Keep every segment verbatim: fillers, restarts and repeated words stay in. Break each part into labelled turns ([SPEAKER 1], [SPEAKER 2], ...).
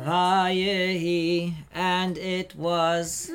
[SPEAKER 1] Vayehi, and it was.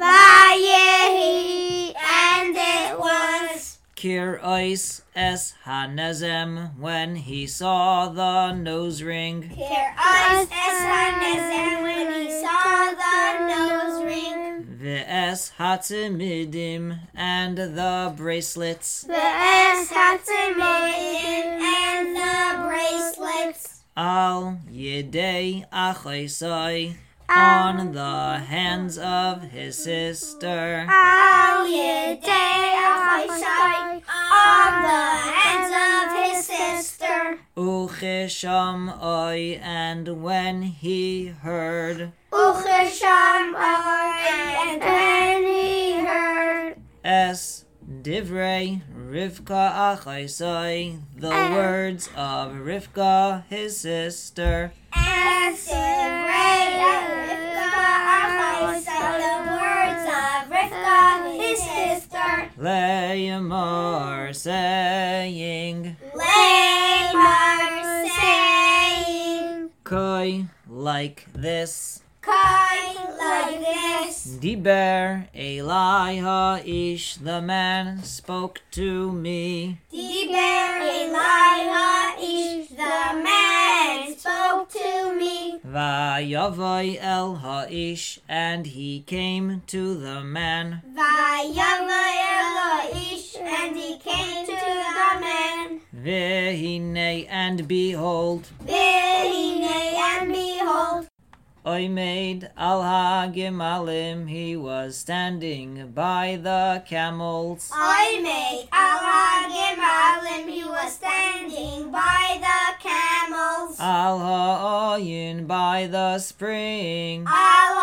[SPEAKER 2] Vayehi, and it was.
[SPEAKER 1] Kir ois es hanezem, when he saw the nose ring.
[SPEAKER 2] Kir ois es hanezem, when he saw the nose ring.
[SPEAKER 1] Ve'es hatzimidim, and the bracelets.
[SPEAKER 2] Ve'es hatzimidim, and the bracelets.
[SPEAKER 1] Al yedei achaisai, on the hands of his sister.
[SPEAKER 2] Al yedei achaisai, on the hands of his sister.
[SPEAKER 1] Uchesham oi, and when he heard.
[SPEAKER 2] Uchesham oi, and when he heard.
[SPEAKER 1] Es divrei Rivka achaisai, the words of Rivka his sister.
[SPEAKER 2] Es divrei Rivka achaisai, the words of Rivka his sister.
[SPEAKER 1] Le'yamar, saying.
[SPEAKER 2] Lamar saying.
[SPEAKER 1] Koi, like this.
[SPEAKER 2] Kai, like this.
[SPEAKER 1] Diber Eli ha'ish, the man spoke to me.
[SPEAKER 2] Diber Eli ha'ish, the man spoke to me.
[SPEAKER 1] Vayavai el ha'ish, and he came to the man.
[SPEAKER 2] Vayavai el ha'ish, and he came to the man.
[SPEAKER 1] Vehine, and behold.
[SPEAKER 2] Vehine, and behold.
[SPEAKER 1] Oimed al ha-gimalim, he was standing by the camels.
[SPEAKER 2] Oimed al ha-gimalim, he was standing by the camels.
[SPEAKER 1] Al ha'oyin, by the spring.
[SPEAKER 2] Al